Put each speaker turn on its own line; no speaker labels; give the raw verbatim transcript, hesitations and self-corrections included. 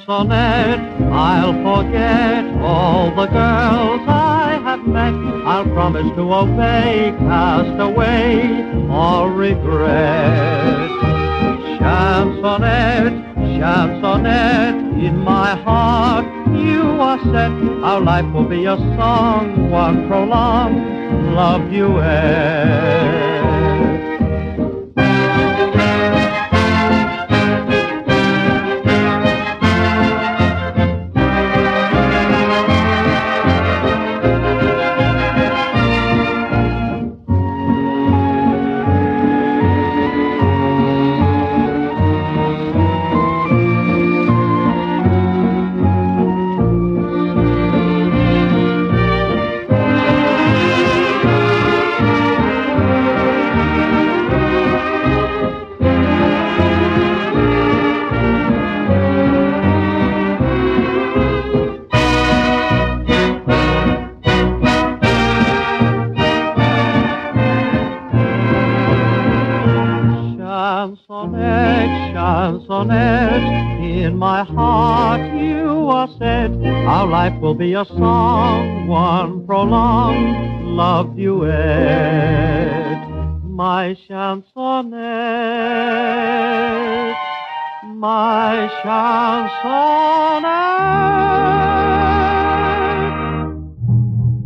chansonette. I'll forget all the girls I have met. I'll promise to obey, cast away all regret. Chansonette, chansonette, in my heart you are set. Our life will be a song, one prolonged love duet. Chansonette, chansonette, in my heart you are set. Our life will be a song, one prolonged love duet. My chansonette, my chansonette.